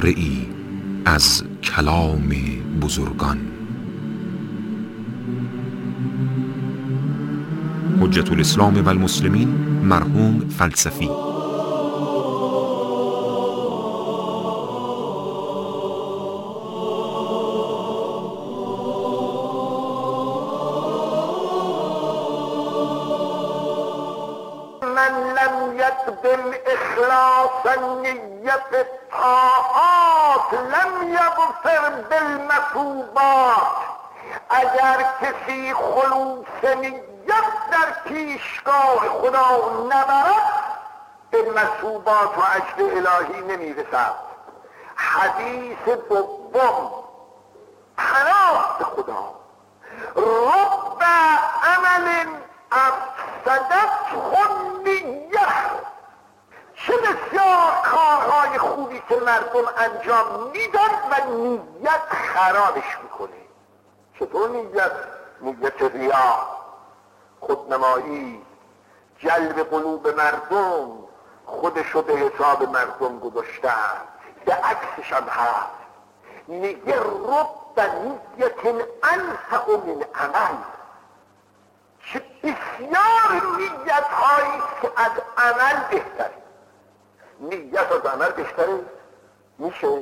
بهره‌ای از کلام بزرگان. حجة الاسلام و المسلمین مرحوم فلسفی. من لم يقدم اخلاص النية في الطاعات لم يغفر بالمثوبات. اگر کسی خلوص نیت در پیشگاه خدا نبرد به مثوبات و اجر الهی نمیرسد. حدیث دوم، پناه به خدا. رب عمل افسدت النیة. چه بسیار کارهای خوبی که مردم انجام میدن و نیت خرابش میکنه. چطور نیت؟ نیت ریا، خودنمایی، جلب قلوب مردم، خودشو به حساب مردم گذاشتن. به عکسش هم هست، میگه رب نیت انفع من عمل. چه بسیار نیت هایی که از عمل بهتره. نیت از عمل بهتره میشه؟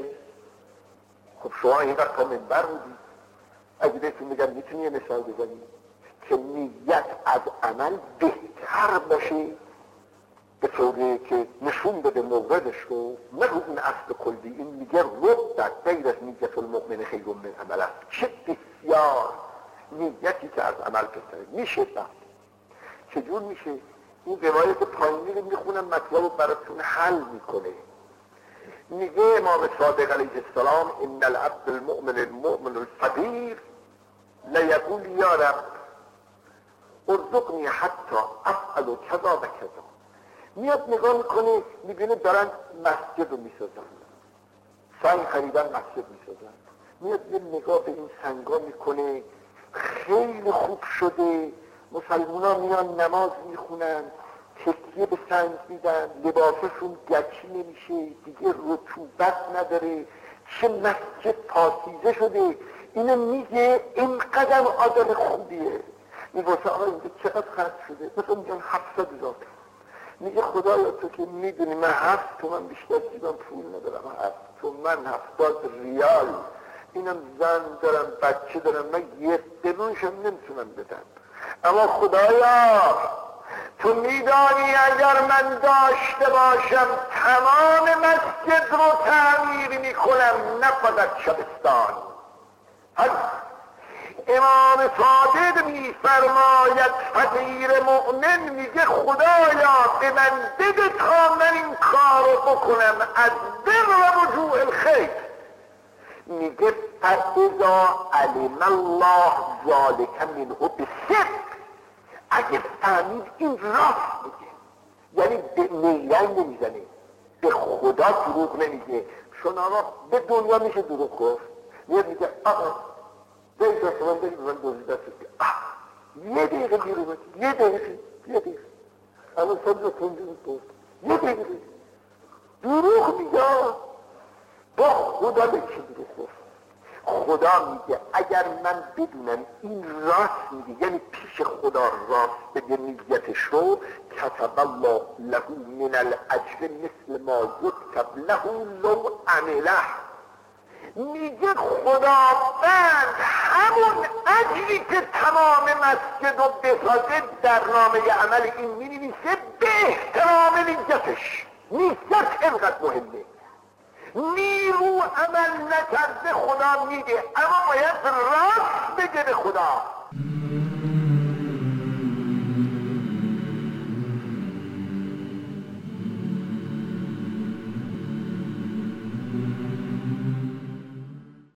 خب شما این وقت تا منبر بودید، اگه بهتون میگم میتونی یه مثال بزنید که نیت از عمل بهتر باشه به طوری که نشون بده موردش رو، نه رو این اصل کلی. این میگه رب در غیر از نیت المؤمن خیر من عمل است. چه بسیار نیتی که از عمل بهتره. میشه بحث چجور میشه؟ این روایت پایینی رو میخونم، مطلب رو براتون حل میکنه. میگه امام صادق علیه السلام ان العبد المؤمن المؤمن الفقیر لیقول یا رب ارزقنی حتی افعل کذا و کذا. میاد نگاه میکنه، میبینه دارن مسجد رو میسازن، سنگ خریدن مسجد میسازن. میاد یه نگاه به این سنگا میکنه، خیلی خوب شده، مسلمونا میان نماز میخونن، تکیه به سنگ میدن، لباسشون گچی نمیشه، دیگه رطوبت نداره، چه مسجد پاکیزه شده. اینو میگه اینقدر آدم خوبیه. میگه آقا اینجا چقدر خرج شده؟ مثلا میگن 700,000. میگه خدایا تو که میدونی من 7 تومن بیشتر جیبم پول ندارم، 7 تومن 70 ریال، اینم زن دارم بچه دارم، من یه دلونشم نمیتونم بدم. اما خدایا تو میدانی اگر من داشته باشم تمام مسجد رو تعمیر میکنم، نه فقط شبستان. امام صادق میفرماید فقیر مؤمن میگه خدایا به من بده تا من این کار رو بکنم از بر و وجوه الخیر. میگه فاذا علم الله ذلك منه بصدق. اگه فهمید این راست میگه، یعنی به نیرنگ نمیزنه، به خدا دروغ نمیگه. چون آقا به دنیا میشه دروغ گفت. میگه آقا دیگه اصلا دیگه من دوزی دست یه دقیقه بیرون باید، یه دقیقه الان سبز تنجی بود، یه دقیقه دروغ میگه. با خدا به چی دروغ گفت؟ خدا میگه اگر من بدونم این راست میگه، یعنی پیش خدا راست بگه نیتش رو، کتب الله له من الاجر مثل ما یکتب له لو عمله. میگه خداوند همون اجری که تمام مسجد رو بسازه در نامه عمل این مینویسه به احترام نیتش. نیت اینقدر مهمه. نیرو عمل نکرده خدا میده، اما باید راست بگه به خدا.